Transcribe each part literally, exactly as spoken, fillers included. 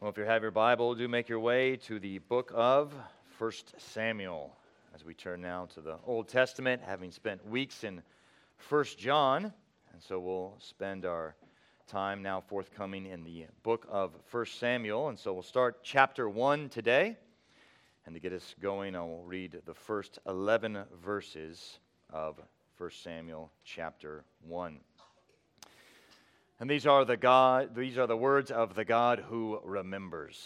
Well, if you have your Bible, do make your way to the book of First Samuel as we turn now to the Old Testament, having spent weeks in First John. And so we'll spend our time now forthcoming in the book of First Samuel. And so we'll start chapter one today. And to get us going, I will read the first eleven verses of First Samuel chapter one. And these are the God, these are the words of the God who remembers.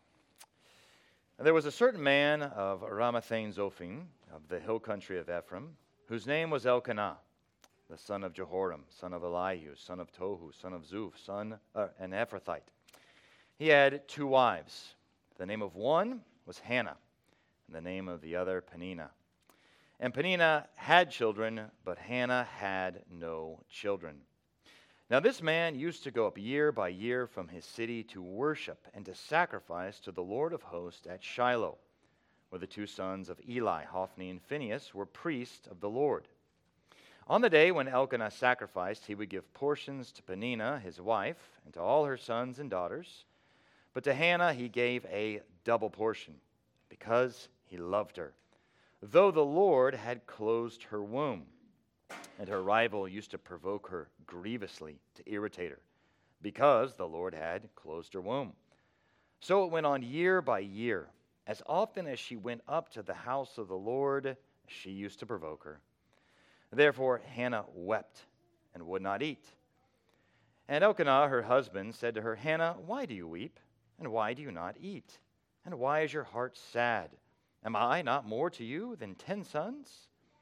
And there was a certain man of Ramathaim Zophim, of the hill country of Ephraim, whose name was Elkanah, the son of Jehoram, son of Elihu, son of Tohu, son of Zuph, son uh, an Ephrathite. He had two wives. The name of one was Hannah, and the name of the other Peninnah. And Peninnah had children, but Hannah had no children. Now this man used to go up year by year from his city to worship and to sacrifice to the Lord of hosts at Shiloh, where the two sons of Eli, Hophni and Phinehas, were priests of the Lord. On the day when Elkanah sacrificed, he would give portions to Peninnah, his wife, and to all her sons and daughters. But to Hannah he gave a double portion, because he loved her, though the Lord had closed her womb. And her rival used to provoke her grievously to irritate her, because the Lord had closed her womb. So it went on year by year. As often as she went up to the house of the Lord, she used to provoke her. Therefore Hannah wept and would not eat. And Elkanah, her husband, said to her, Hannah, why do you weep? And why do you not eat? And why is your heart sad? Am I not more to you than ten sons?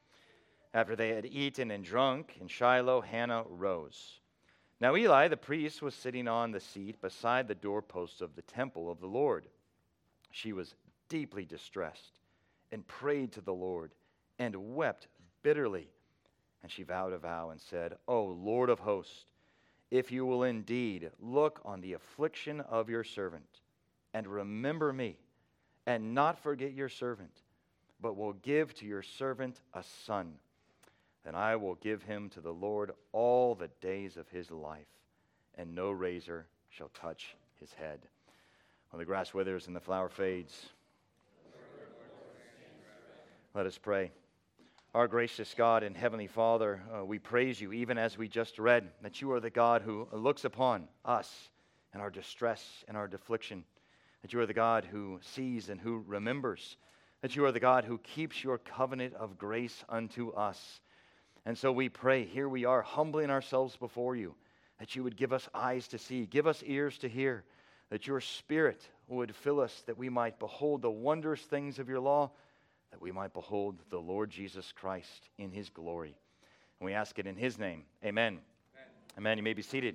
After they had eaten and drunk in Shiloh, Hannah rose. Now Eli the priest was sitting on the seat beside the doorpost of the temple of the Lord. She was deeply distressed and prayed to the Lord and wept bitterly. And she vowed a vow and said, O Lord of hosts, if you will indeed look on the affliction of your servant and remember me and not forget your servant, but will give to your servant a son, then I will give him to the Lord all the days of his life, and no razor shall touch his head. When the grass withers and the flower fades, let us pray. Our gracious God and Heavenly Father, uh, we praise you, even as we just read, that you are the God who looks upon us and our distress and our affliction, that you are the God who sees and who remembers, that you are the God who keeps your covenant of grace unto us. And so we pray, here we are humbling ourselves before you, that you would give us eyes to see, give us ears to hear, that your Spirit would fill us, that we might behold the wondrous things of your law, that we might behold the Lord Jesus Christ in his glory. And we ask it in his name. Amen. Amen. Amen. You may be seated.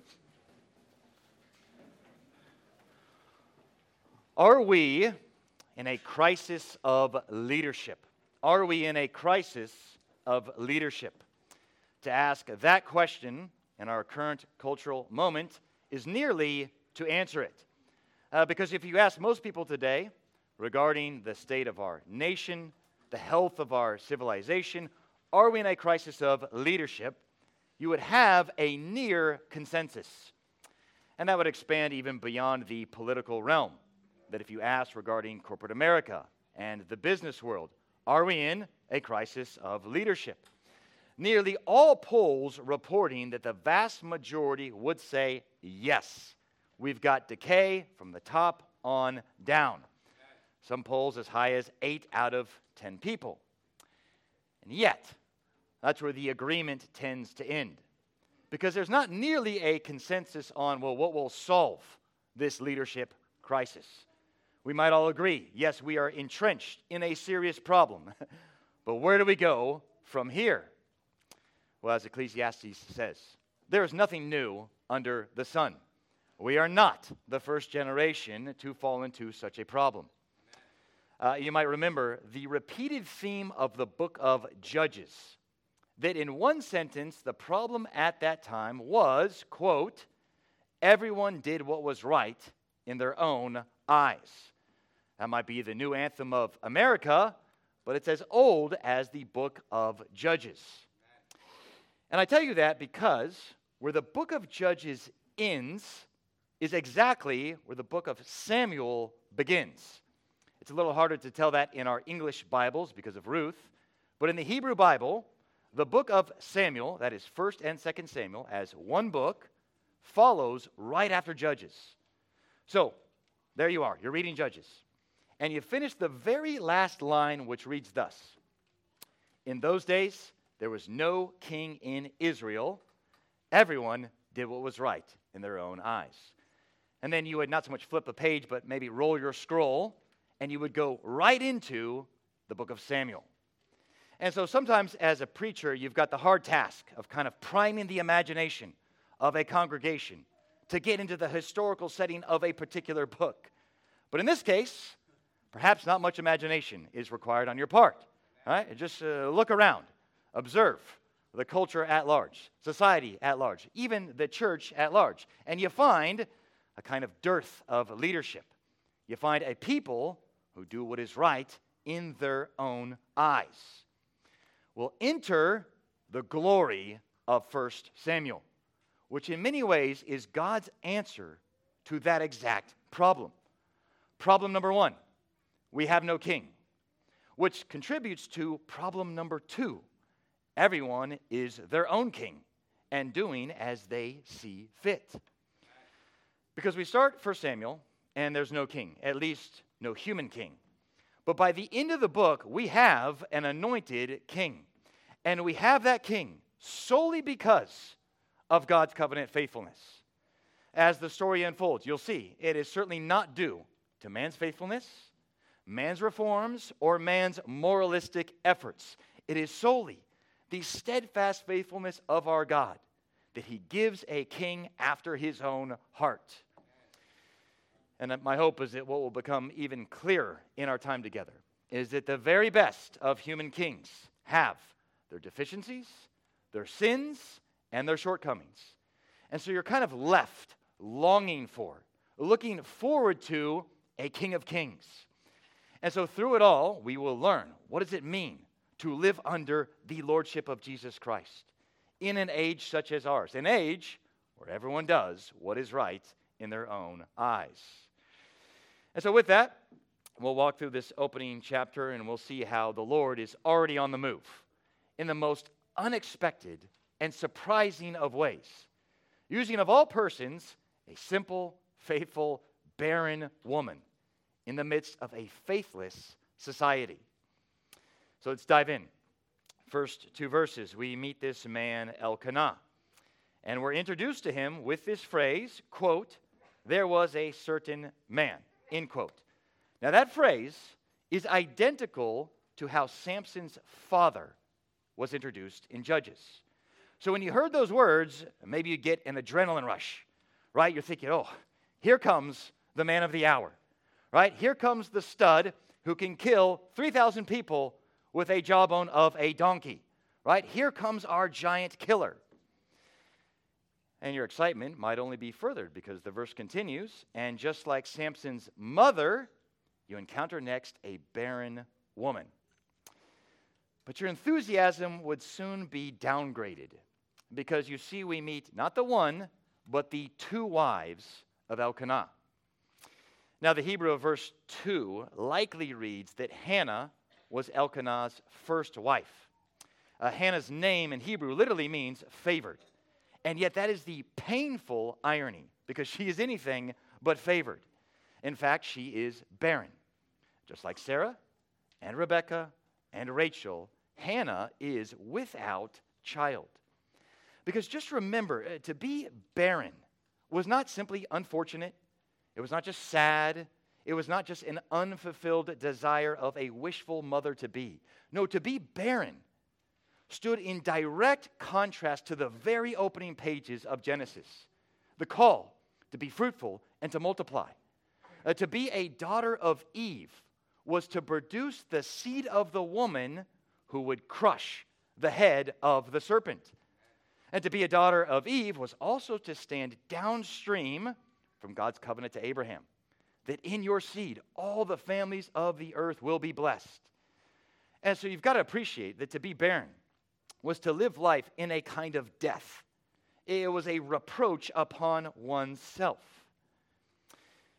Are we in a crisis of leadership? Are we in a crisis of leadership? To ask that question in our current cultural moment is nearly to answer it. Uh, because if you ask most people today regarding the state of our nation, the health of our civilization, are we in a crisis of leadership, you would have a near consensus. And that would expand even beyond the political realm. That if you ask regarding corporate America and the business world, are we in a crisis of leadership? Nearly all polls reporting that the vast majority would say yes. We've got decay from the top on down. Some polls as high as eight out of ten people. And yet, that's where the agreement tends to end. Because there's not nearly a consensus on, well, what will solve this leadership crisis. We might all agree, yes, we are entrenched in a serious problem. But where do we go from here? Well, as Ecclesiastes says, there is nothing new under the sun. We are not the first generation to fall into such a problem. Uh, you might remember the repeated theme of the book of Judges, that in one sentence, the problem at that time was, quote, everyone did what was right in their own eyes. That might be the new anthem of America, but it's as old as the book of Judges. And I tell you that because where the book of Judges ends is exactly where the book of Samuel begins. It's a little harder to tell that in our English Bibles because of Ruth, but in the Hebrew Bible, the book of Samuel, that is First and Second Samuel, as one book, follows right after Judges. So, there you are, you're reading Judges, and you finish the very last line, which reads thus: In those days, there was no king in Israel. Everyone did what was right in their own eyes. And then you would not so much flip a page, but maybe roll your scroll, and you would go right into the book of Samuel. And so sometimes as a preacher, you've got the hard task of kind of priming the imagination of a congregation to get into the historical setting of a particular book. But in this case, perhaps not much imagination is required on your part. All right? Just uh, look around, observe the culture at large, society at large, even the church at large, and you find a kind of dearth of leadership. You find a people who do what is right in their own eyes. Well, enter the glory of First Samuel, which in many ways is God's answer to that exact problem. Problem number one, we have no king, which contributes to problem number two. Everyone is their own king and doing as they see fit. Because we start First Samuel, and there's no king, at least no human king. But by the end of the book, we have an anointed king. And we have that king solely because of God's covenant faithfulness. As the story unfolds, you'll see it is certainly not due to man's faithfulness, man's reforms, or man's moralistic efforts. It is solely the steadfast faithfulness of our God that he gives a king after his own heart. And my hope is that what will become even clearer in our time together is that the very best of human kings have their deficiencies, their sins, and their shortcomings. And so you're kind of left longing for, looking forward to a King of Kings. And so through it all, we will learn, what does it mean to live under the lordship of Jesus Christ in an age such as ours, an age where everyone does what is right in their own eyes. And so with that, we'll walk through this opening chapter and we'll see how the Lord is already on the move in the most unexpected and surprising of ways, using of all persons a simple, faithful, barren woman in the midst of a faithless society. So let's dive in. First two verses, we meet this man Elkanah, and we're introduced to him with this phrase, quote, there was a certain man, end quote. Now that phrase is identical to how Samson's father was introduced in Judges. So when you heard those words, maybe you get an adrenaline rush, right? You're thinking, oh, here comes the man of the hour, right? Here comes the stud who can kill three thousand people with a jawbone of a donkey, right? Here comes our giant killer. And your excitement might only be furthered because the verse continues, and just like Samson's mother, you encounter next a barren woman. But your enthusiasm would soon be downgraded because you see we meet not the one, but the two wives of Elkanah. Now the Hebrew of verse two likely reads that Hannah was Elkanah's first wife. Uh, Hannah's name in Hebrew literally means favored. And yet that is the painful irony because she is anything but favored. In fact, she is barren. Just like Sarah and Rebekah and Rachel, Hannah is without child. Because just remember, uh, to be barren was not simply unfortunate. It was not just sad. It was not just an unfulfilled desire of a wishful mother to be. No, to be barren stood in direct contrast to the very opening pages of Genesis. The call to be fruitful and to multiply. Uh, to be a daughter of Eve was to produce the seed of the woman who would crush the head of the serpent. And to be a daughter of Eve was also to stand downstream from God's covenant to Abraham, that in your seed all the families of the earth will be blessed. And so you've got to appreciate that to be barren was to live life in a kind of death. It was a reproach upon oneself.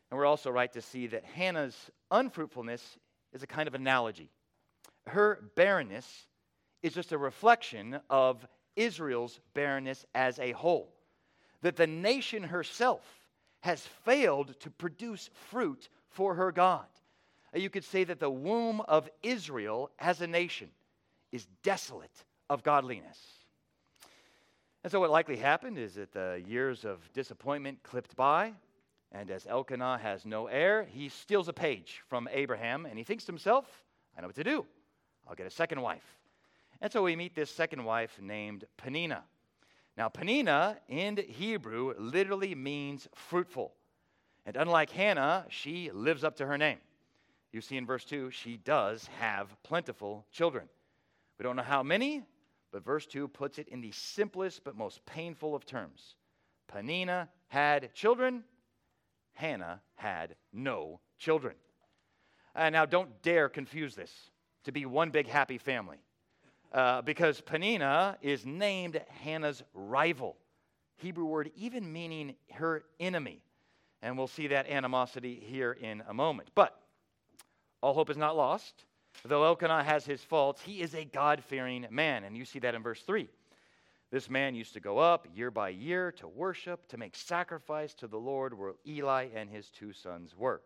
And we're also right to see that Hannah's unfruitfulness is a kind of analogy. Her barrenness is just a reflection of Israel's barrenness as a whole. That the nation herself has failed to produce fruit for her God. You could say that the womb of Israel as a nation is desolate of godliness. And so what likely happened is that the years of disappointment clipped by, and as Elkanah has no heir, he steals a page from Abraham, and he thinks to himself, I know what to do. I'll get a second wife. And so we meet this second wife named Peninnah. Now, Peninnah in Hebrew literally means fruitful. And unlike Hannah, she lives up to her name. You see in verse two, she does have plentiful children. We don't know how many, but verse two puts it in the simplest but most painful of terms. Peninnah had children. Hannah had no children. Uh, now, don't dare confuse this to be one big happy family. Uh, because Peninnah is named Hannah's rival. Hebrew word even meaning her enemy. And we'll see that animosity here in a moment. But all hope is not lost. Though Elkanah has his faults, he is a God-fearing man. And you see that in verse three. This man used to go up year by year to worship, to make sacrifice to the Lord where Eli and his two sons were.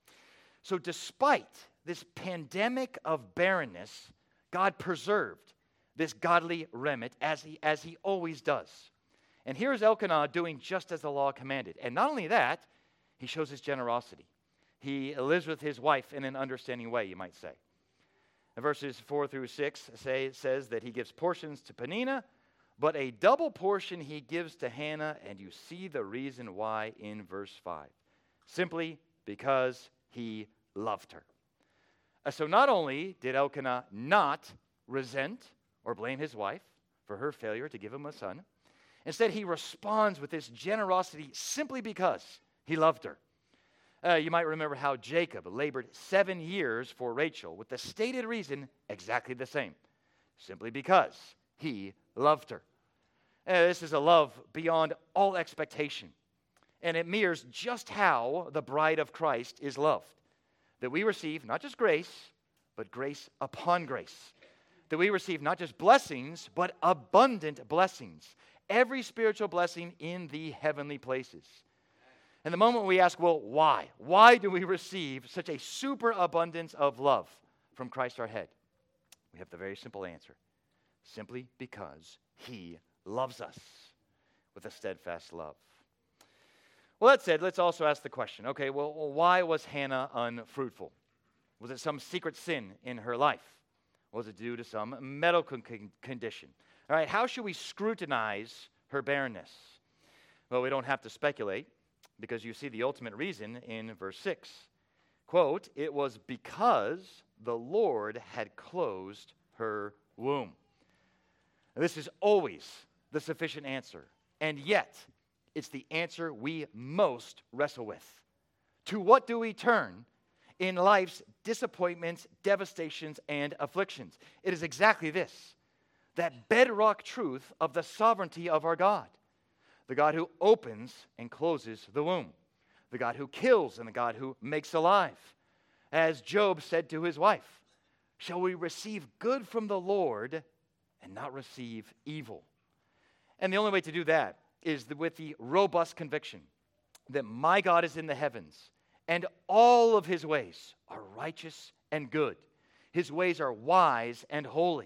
So despite this pandemic of barrenness, God preserved this godly remnant as he, as he always does. And here's Elkanah doing just as the law commanded. And not only that, he shows his generosity. He lives with his wife in an understanding way, you might say. And verses four through six say, says that he gives portions to Peninnah, but a double portion he gives to Hannah, and you see the reason why in verse five. Simply because he loved her. Uh, so not only did Elkanah not resent or blame his wife for her failure to give him a son, instead he responds with this generosity simply because he loved her. Uh, you might remember how Jacob labored seven years for Rachel with the stated reason exactly the same, simply because he loved her. Uh, this is a love beyond all expectation, and it mirrors just how the bride of Christ is loved, that we receive not just grace, but grace upon grace. That we receive not just blessings, but abundant blessings. Every spiritual blessing in the heavenly places. And the moment we ask, well, why? Why do we receive such a superabundance of love from Christ our head? We have the very simple answer. Simply because he loves us with a steadfast love. Well, that said, let's also ask the question, okay, well, why was Hannah unfruitful? Was it some secret sin in her life? Was it due to some medical con- condition? All right, how should we scrutinize her barrenness? Well, we don't have to speculate because you see the ultimate reason in verse six. Quote, it was because the Lord had closed her womb. Now, this is always the sufficient answer, and yet it's the answer we most wrestle with. To what do we turn in life's disappointments, devastations, and afflictions? It is exactly this, that bedrock truth of the sovereignty of our God, the God who opens and closes the womb, the God who kills and the God who makes alive. As Job said to his wife, shall we receive good from the Lord and not receive evil? And the only way to do that is with the robust conviction that my God is in the heavens, and all of his ways are righteous and good. His ways are wise and holy.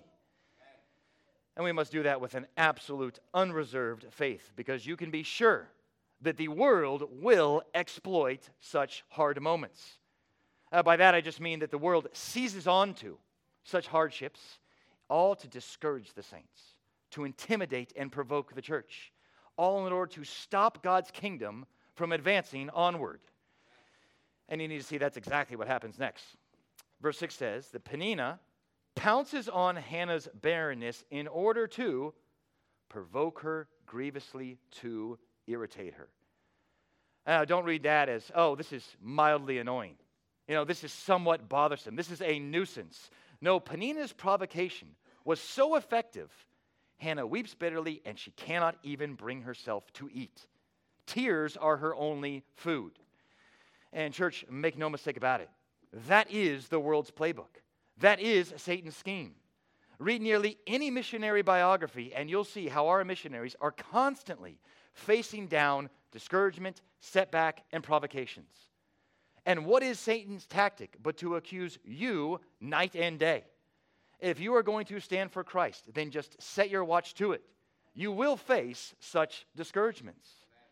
And we must do that with an absolute, unreserved faith, because you can be sure that the world will exploit such hard moments. Uh, by that I just mean that the world seizes onto such hardships, all to discourage the saints, to intimidate and provoke the church, all in order to stop God's kingdom from advancing onward. And you need to see that's exactly what happens next. Verse six says that Peninnah pounces on Hannah's barrenness in order to provoke her grievously, to irritate her. Now, don't read that as, oh, this is mildly annoying. You know, this is somewhat bothersome. This is a nuisance. No, Peninnah's provocation was so effective, Hannah weeps bitterly, and she cannot even bring herself to eat. Tears are her only food. And church, make no mistake about it, that is the world's playbook. That is Satan's scheme. Read nearly any missionary biography, and you'll see how our missionaries are constantly facing down discouragement, setback, and provocations. And what is Satan's tactic but to accuse you night and day? If you are going to stand for Christ, then just set your watch to it. You will face such discouragements.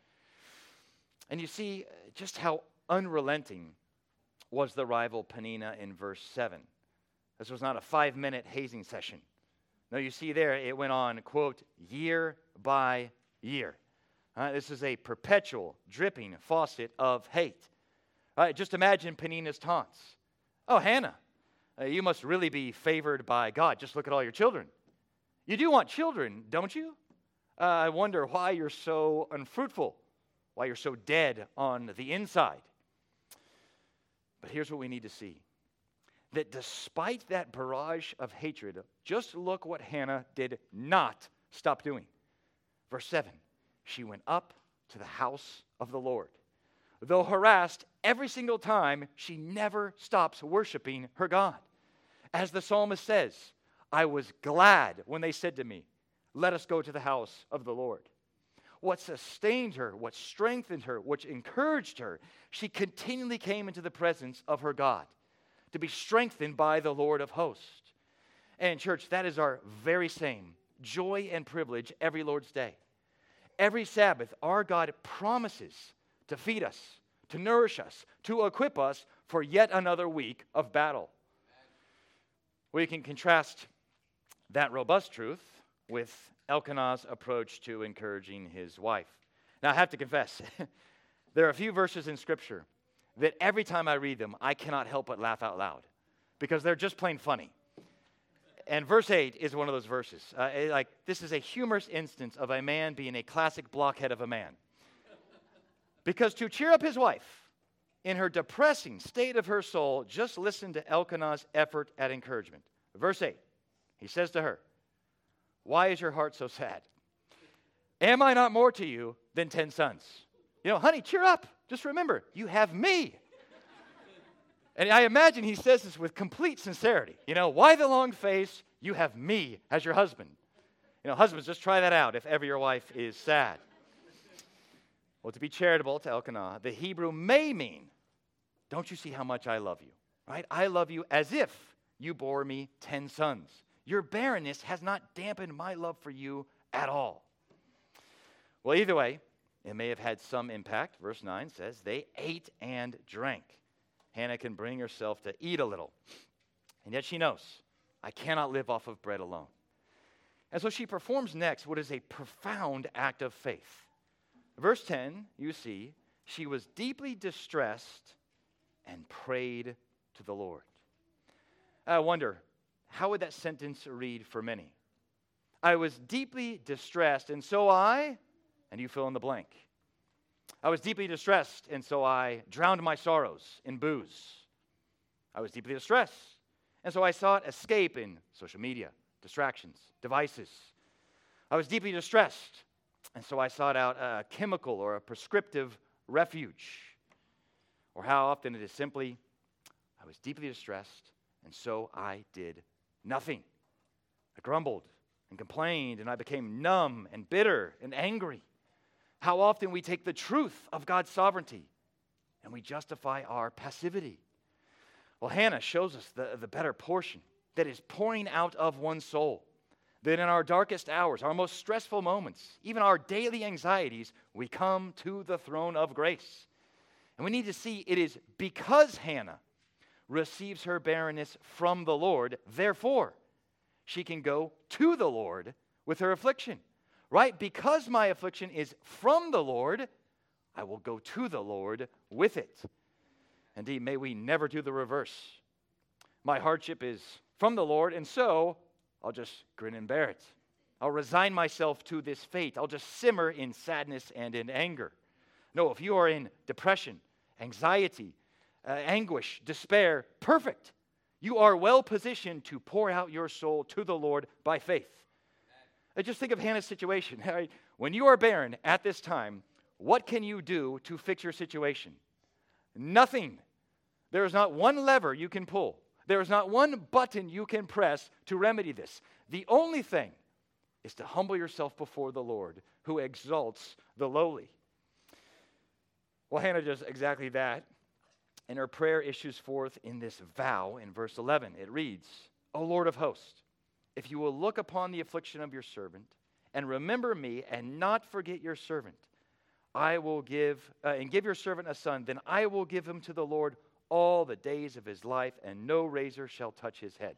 And you see just how unrelenting was the rival Peninnah in verse seven. This was not a five-minute hazing session. No, you see there, it went on, quote, year by year. Uh, this is a perpetual, dripping faucet of hate. Uh, just imagine Peninnah's taunts. Oh, Hannah, uh, you must really be favored by God. Just look at all your children. You do want children, don't you? Uh, I wonder why you're so unfruitful, why you're so dead on the inside. But here's what we need to see. That despite that barrage of hatred, just look what Hannah did not stop doing. Verse seven, she went up to the house of the Lord. Though harassed every single time, she never stops worshiping her God. As the psalmist says, I was glad when they said to me, let us go to the house of the Lord. What sustained her, what strengthened her, what encouraged her, she continually came into the presence of her God to be strengthened by the Lord of hosts. And church, that is our very same joy and privilege every Lord's Day. Every Sabbath, our God promises to feed us, to nourish us, to equip us for yet another week of battle. We can contrast that robust truth with Elkanah's approach to encouraging his wife. Now, I have to confess, there are a few verses in Scripture that every time I read them, I cannot help but laugh out loud because they're just plain funny. And verse eight is one of those verses. Uh, it, like, this is a humorous instance of a man being a classic blockhead of a man. Because to cheer up his wife in her depressing state of her soul, just listen to Elkanah's effort at encouragement. Verse eight, he says to her, why is your heart so sad? Am I not more to you than ten sons? You know, honey, cheer up. Just remember, you have me. And I imagine he says this with complete sincerity. You know, why the long face? You have me as your husband. You know, husbands, just try that out if ever your wife is sad. Well, to be charitable to Elkanah, the Hebrew may mean, don't you see how much I love you? Right? I love you as if you bore me ten sons. Your barrenness has not dampened my love for you at all. Well, either way, it may have had some impact. Verse nine says, they ate and drank. Hannah can bring herself to eat a little. And yet she knows, I cannot live off of bread alone. And so she performs next what is a profound act of faith. Verse ten, you see, she was deeply distressed and prayed to the Lord. I wonder, how would that sentence read for many? I was deeply distressed, and so I, and you fill in the blank. I was deeply distressed, and so I drowned my sorrows in booze. I was deeply distressed, and so I sought escape in social media, distractions, devices. I was deeply distressed, and so I sought out a chemical or a prescriptive refuge. Or how often it is simply, I was deeply distressed, and so I did nothing. I grumbled and complained, and I became numb and bitter and angry. How often we take the truth of God's sovereignty and we justify our passivity. Well, Hannah shows us the, the better portion that is pouring out of one's soul. That in our darkest hours, our most stressful moments, even our daily anxieties, we come to the throne of grace. And we need to see it is because Hannah receives her barrenness from the Lord, therefore, she can go to the Lord with her affliction. Right? Because my affliction is from the Lord, I will go to the Lord with it. Indeed, may we never do the reverse. My hardship is from the Lord, and so I'll just grin and bear it. I'll resign myself to this fate. I'll just simmer in sadness and in anger. No, if you are in depression, anxiety, uh, anguish, despair, perfect. You are well positioned to pour out your soul to the Lord by faith. Uh, just think of Hannah's situation. Right? When you are barren at this time, what can you do to fix your situation? nothing. There is not one lever you can pull. There is not one button you can press to remedy this. The only thing is to humble yourself before the Lord, who exalts the lowly. Well, Hannah does exactly that, and her prayer issues forth in this vow in verse eleven. It reads, O Lord of hosts, if you will look upon the affliction of your servant and remember me and not forget your servant, I will give, uh, and give your servant a son, then I will give him to the Lord all the days of his life, and no razor shall touch his head.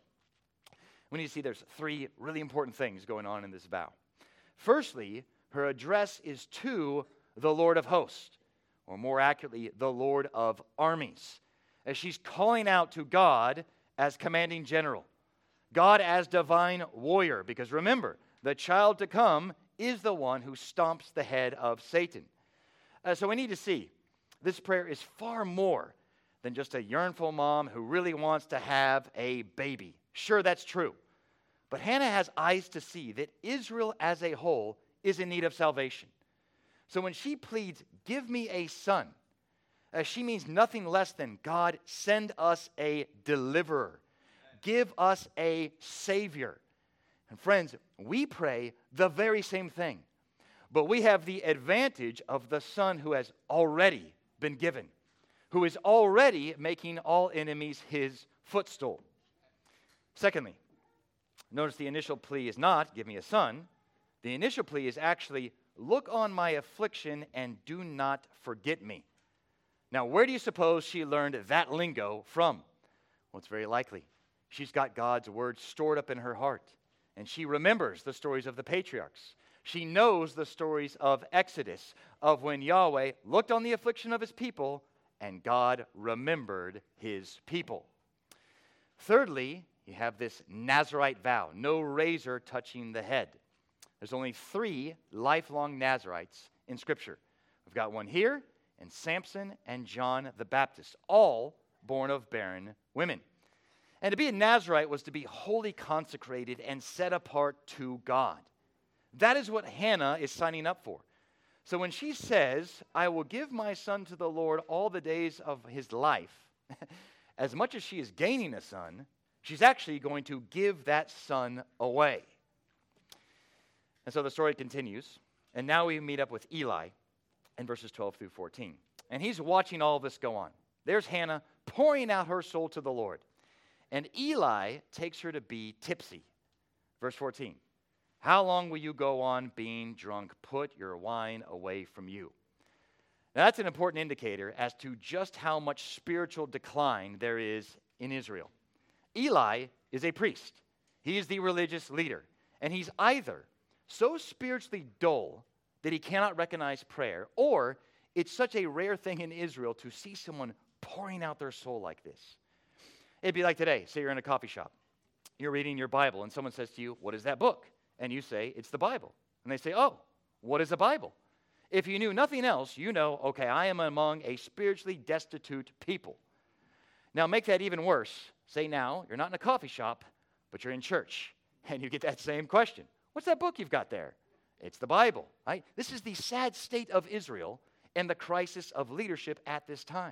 We need to see there's three really important things going on in this vow. Firstly, her address is to the Lord of hosts, or more accurately, the Lord of armies, as she's calling out to God as commanding general, God as divine warrior, because remember, the child to come is the one who stomps the head of Satan. Uh, so we need to see this prayer is far more than just a yearnful mom who really wants to have a baby. Sure, that's true. But Hannah has eyes to see that Israel as a whole is in need of salvation. So when she pleads, give me a son, uh, she means nothing less than, God, send us a deliverer. Give us a savior. And friends, we pray the very same thing. But we have the advantage of the son who has already been given, who is already making all enemies his footstool. Secondly, notice the initial plea is not, give me a son. The initial plea is actually, look on my affliction and do not forget me. Now, where do you suppose she learned that lingo from? Well, it's very likely. She's got God's word stored up in her heart, and she remembers the stories of the patriarchs. She knows the stories of Exodus, of when Yahweh looked on the affliction of his people, and God remembered his people. Thirdly, you have this Nazirite vow, no razor touching the head. There's only three lifelong Nazirites in Scripture. We've got one here, and Samson and John the Baptist, all born of barren women. And to be a Nazirite was to be wholly consecrated and set apart to God. That is what Hannah is signing up for. So when she says, I will give my son to the Lord all the days of his life, as much as she is gaining a son, she's actually going to give that son away. And so the story continues. And now we meet up with Eli in verses twelve through fourteen. And he's watching all this go on. There's Hannah pouring out her soul to the Lord. And Eli takes her to be tipsy. Verse fourteen. How long will you go on being drunk? Put your wine away from you. Now, that's an important indicator as to just how much spiritual decline there is in Israel. Eli is a priest. He is the religious leader. And he's either so spiritually dull that he cannot recognize prayer, or it's such a rare thing in Israel to see someone pouring out their soul like this. It'd be like today. Say you're in a coffee shop. You're reading your Bible, and someone says to you, what is that book? And you say, it's the Bible. And they say, oh, what is the Bible? If you knew nothing else, you know, okay, I am among a spiritually destitute people. Now, make that even worse. Say now, you're not in a coffee shop, but you're in church. And you get that same question. What's that book you've got there? It's the Bible, right? This is the sad state of Israel and the crisis of leadership at this time.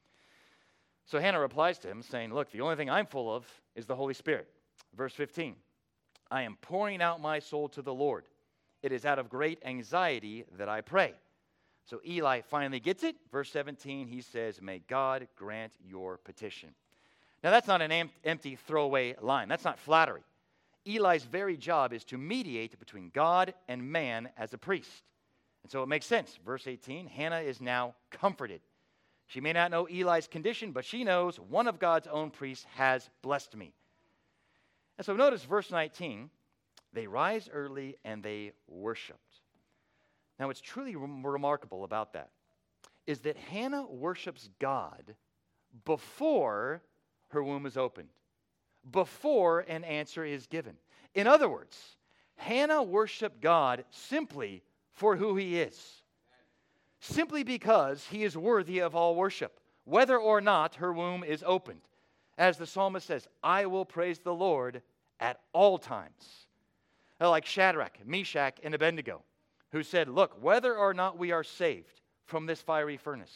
So Hannah replies to him saying, look, the only thing I'm full of is the Holy Spirit. Verse fifteen. I am pouring out my soul to the Lord. It is out of great anxiety that I pray. So Eli finally gets it. Verse seventeen, he says, may God grant your petition. Now that's not an em- empty throwaway line. That's not flattery. Eli's very job is to mediate between God and man as a priest. And so it makes sense. Verse eighteen, Hannah is now comforted. She may not know Eli's condition, but she knows one of God's own priests has blessed me. And so notice verse nineteen, they rise early and they worshiped. Now what's truly rem- remarkable about that is that Hannah worships God before her womb is opened, before an answer is given. In other words, Hannah worshiped God simply for who he is, simply because he is worthy of all worship, whether or not her womb is opened. As the psalmist says, I will praise the Lord at all times. Like Shadrach, Meshach, and Abednego, who said, look, whether or not we are saved from this fiery furnace,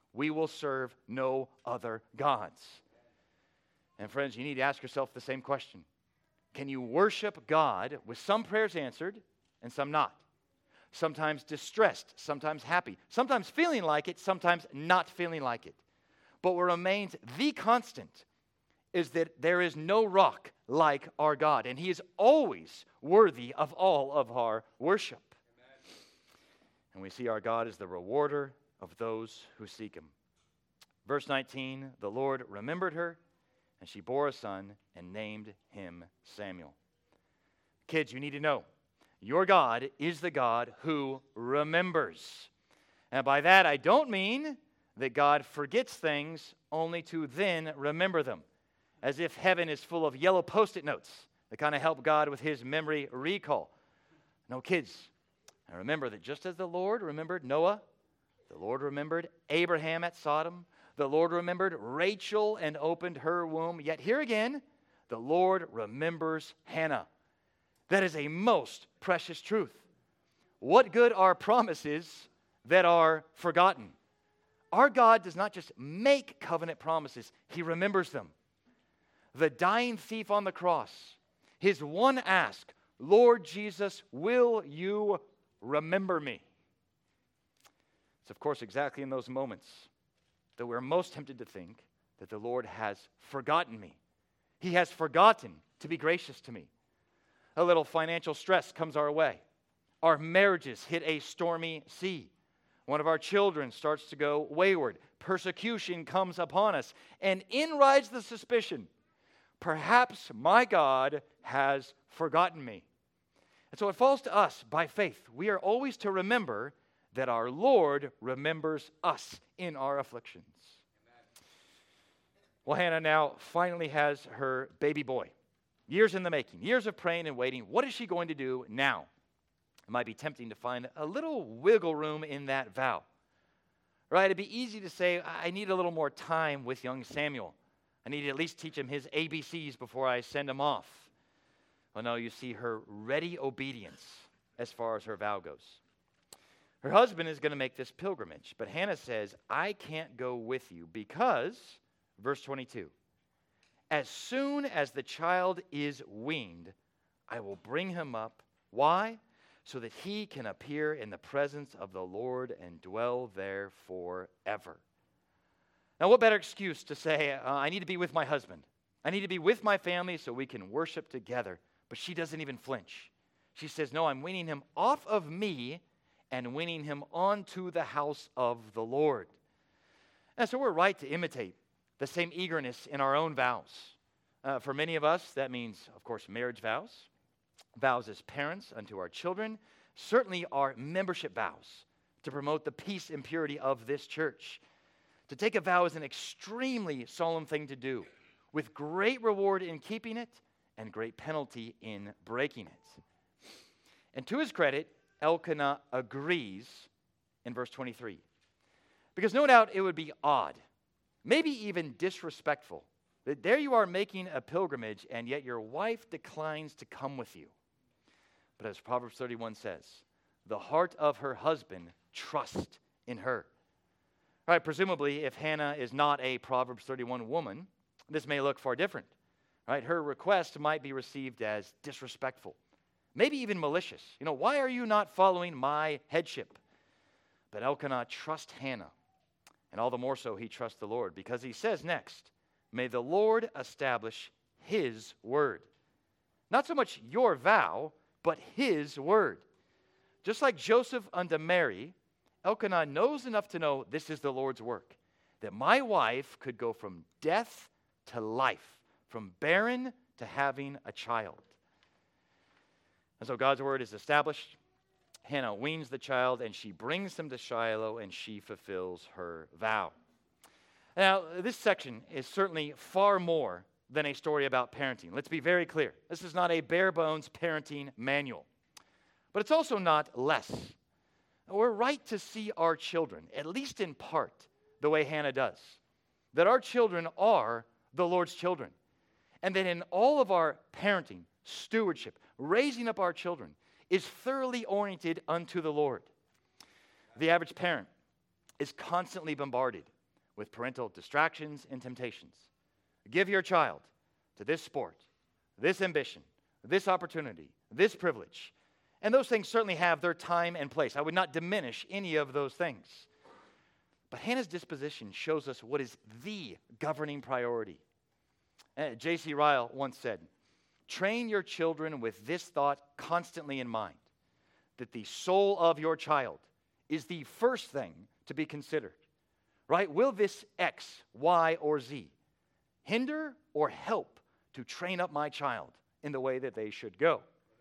We will serve no other gods. And friends, you need to ask yourself the same question. Can you worship God with some prayers answered and some not? Sometimes distressed, sometimes happy, sometimes feeling like it, sometimes not feeling like it. But what remains the constant is that there is no rock like our God, and He is always worthy of all of our worship. Amen. And we see our God as the rewarder of those who seek Him. Verse nineteen, the Lord remembered her, and she bore a son and named him Samuel. Kids, you need to know, your God is the God who remembers. And by that, I don't mean that God forgets things only to then remember them, as if heaven is full of yellow Post-it notes that kind of help God with His memory recall. No, kids, and remember that just as the Lord remembered Noah, the Lord remembered Abraham at Sodom, the Lord remembered Rachel and opened her womb. Yet here again, the Lord remembers Hannah. That is a most precious truth. What good are promises that are forgotten? Our God does not just make covenant promises, He remembers them. The dying thief on the cross, his one ask, Lord Jesus, will you remember me? It's, of course, exactly in those moments that we're most tempted to think that the Lord has forgotten me. He has forgotten to be gracious to me. A little financial stress comes our way. Our marriages hit a stormy sea. One of our children starts to go wayward. Persecution comes upon us. And in rides the suspicion, perhaps my God has forgotten me. And so it falls to us by faith. We are always to remember that our Lord remembers us in our afflictions. Amen. Well, Hannah now finally has her baby boy. Years in the making, years of praying and waiting. What is she going to do now? It might be tempting to find a little wiggle room in that vow. Right? It'd be easy to say, I need a little more time with young Samuel. I need to at least teach him his A B Cs before I send him off. Well, no, you see her ready obedience as far as her vow goes. Her husband is going to make this pilgrimage, but Hannah says, I can't go with you because, verse twenty-two, as soon as the child is weaned, I will bring him up. Why? So that he can appear in the presence of the Lord and dwell there forever. Now, what better excuse to say, uh, I need to be with my husband. I need to be with my family so we can worship together. But she doesn't even flinch. She says, no, I'm weaning him off of me and winning him onto the house of the Lord. And so we're right to imitate the same eagerness in our own vows. Uh, for many of us, that means, of course, marriage vows, vows as parents unto our children, certainly our membership vows to promote the peace and purity of this church. To take a vow is an extremely solemn thing to do, with great reward in keeping it and great penalty in breaking it. And to his credit, Elkanah agrees in verse twenty-three. Because no doubt it would be odd, maybe even disrespectful, that there you are making a pilgrimage and yet your wife declines to come with you. But as Proverbs thirty-one says, the heart of her husband trusts in her. All right, presumably, if Hannah is not a Proverbs thirty-one woman, this may look far different. Right? Her request might be received as disrespectful, maybe even malicious. You know, why are you not following my headship? But Elkanah trusts Hannah, and all the more so he trusts the Lord, because he says next, may the Lord establish his word. Not so much your vow, but his word. Just like Joseph unto Mary, Elkanah knows enough to know this is the Lord's work, that my wife could go from death to life, from barren to having a child. And so God's word is established. Hannah weans the child, and she brings him to Shiloh, and she fulfills her vow. Now, this section is certainly far more than a story about parenting. Let's be very clear. This is not a bare-bones parenting manual. But it's also not less. We're right to see our children, at least in part, the way Hannah does. That our children are the Lord's children. And that in all of our parenting, stewardship, raising up our children is thoroughly oriented unto the Lord. The average parent is constantly bombarded with parental distractions and temptations. Give your child to this sport, this ambition, this opportunity, this privilege. And those things certainly have their time and place. I would not diminish any of those things. But Hannah's disposition shows us what is the governing priority. Uh, J C Ryle once said, "Train your children with this thought constantly in mind, that the soul of your child is the first thing to be considered." Right? Will this X, Y, or Z hinder or help to train up my child in the way that they should go?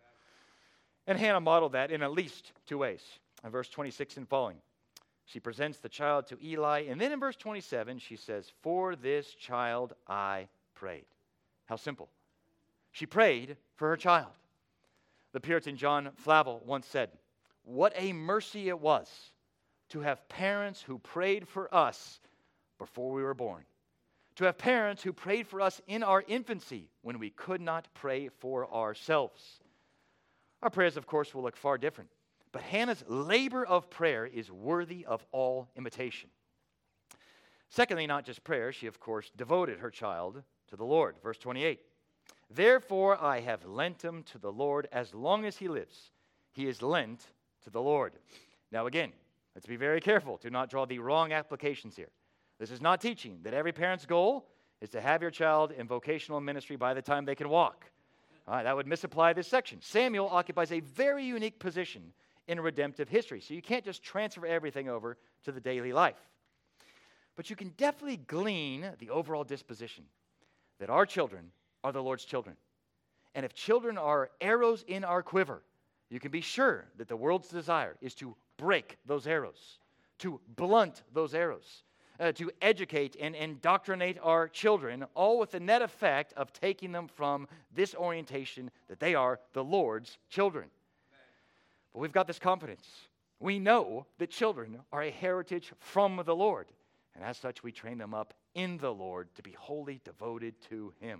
And Hannah modeled that in at least two ways. In verse twenty-six and following, she presents the child to Eli, and then in verse twenty-seven, she says, "For this child I prayed." How simple. She prayed for her child. The Puritan John Flavel once said, "What a mercy it was to have parents who prayed for us before we were born, to have parents who prayed for us in our infancy when we could not pray for ourselves." Our prayers, of course, will look far different, but Hannah's labor of prayer is worthy of all imitation. Secondly, not just prayer, she, of course, devoted her child to the Lord. Verse twenty-eight, "Therefore I have lent him to the Lord as long as he lives. He is lent to the Lord." Now again, let's be very careful to not draw the wrong applications here. This is not teaching that every parent's goal is to have your child in vocational ministry by the time they can walk. All right, that would misapply this section. Samuel occupies a very unique position in redemptive history, so you can't just transfer everything over to the daily life. But you can definitely glean the overall disposition that our children are the Lord's children. And if children are arrows in our quiver, you can be sure that the world's desire is to break those arrows, to blunt those arrows, uh, to educate and indoctrinate our children, all with the net effect of taking them from this orientation that they are the Lord's children. Amen. But we've got this confidence. We know that children are a heritage from the Lord, and as such, we train them up in the Lord to be wholly devoted to Him.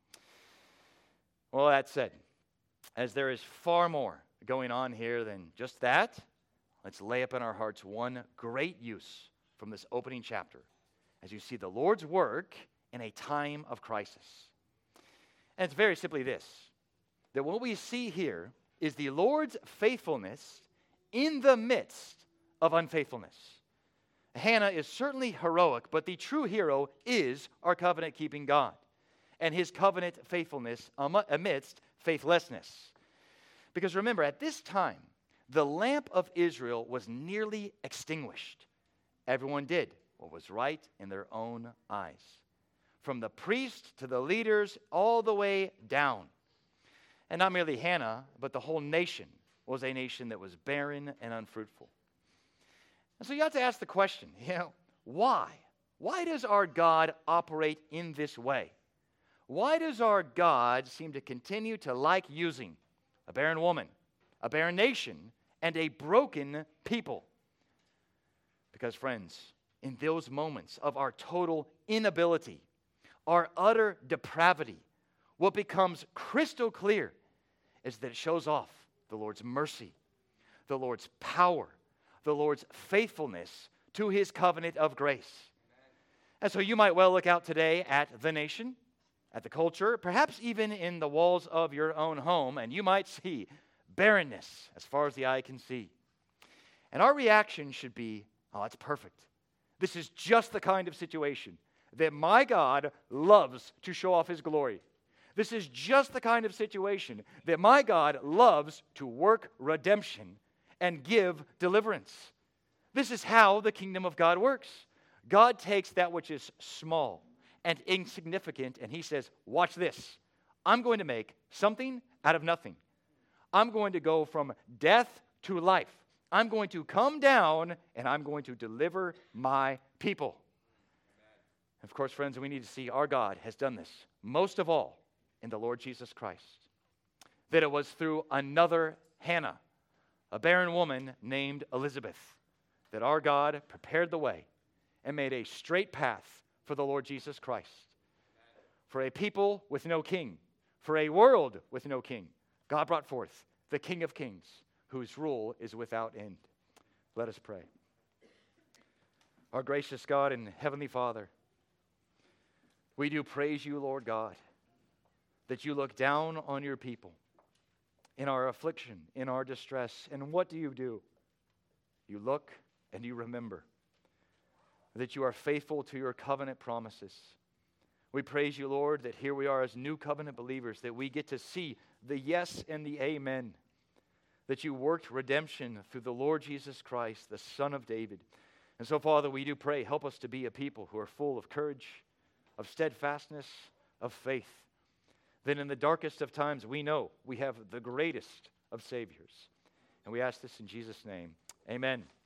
Well, that said, as there is far more going on here than just that, let's lay up in our hearts one great use from this opening chapter as you see the Lord's work in a time of crisis. And it's very simply this, that what we see here is the Lord's faithfulness in the midst of unfaithfulness. Hannah is certainly heroic, but the true hero is our covenant-keeping God and His covenant faithfulness amidst faithlessness. Because remember, at this time, the lamp of Israel was nearly extinguished. Everyone did what was right in their own eyes, from the priest to the leaders, all the way down. And not merely Hannah, but the whole nation was a nation that was barren and unfruitful. And so you have to ask the question, you know, why? Why does our God operate in this way? Why does our God seem to continue to like using a barren woman, a barren nation, and a broken people? Because, friends, in those moments of our total inability, our utter depravity, what becomes crystal clear is that it shows off the Lord's mercy, the Lord's power, the Lord's faithfulness to His covenant of grace. And so you might well look out today at the nation, at the culture, perhaps even in the walls of your own home, and you might see barrenness as far as the eye can see. And our reaction should be, oh, that's perfect. This is just the kind of situation that my God loves to show off His glory. This is just the kind of situation that my God loves to work redemption and give deliverance. This is how the kingdom of God works. God takes that which is small and insignificant, and He says, watch this. I'm going to make something out of nothing. I'm going to go from death to life. I'm going to come down, and I'm going to deliver my people. Amen. Of course, friends, we need to see our God has done this, most of all, in the Lord Jesus Christ. That it was through another Hannah, a barren woman named Elizabeth, that our God prepared the way and made a straight path for the Lord Jesus Christ. Amen. For a people with no king, for a world with no king, God brought forth the King of Kings, whose rule is without end. Let us pray. Our gracious God and Heavenly Father, we do praise you, Lord God, that you look down on your people in our affliction, in our distress. And what do you do? You look and you remember that you are faithful to your covenant promises. We praise you, Lord, that here we are as new covenant believers, that we get to see the yes and the amen, that you worked redemption through the Lord Jesus Christ, the Son of David. And so, Father, we do pray, help us to be a people who are full of courage, of steadfastness, of faith. Then in the darkest of times, we know we have the greatest of Saviors. And we ask this in Jesus' name. Amen.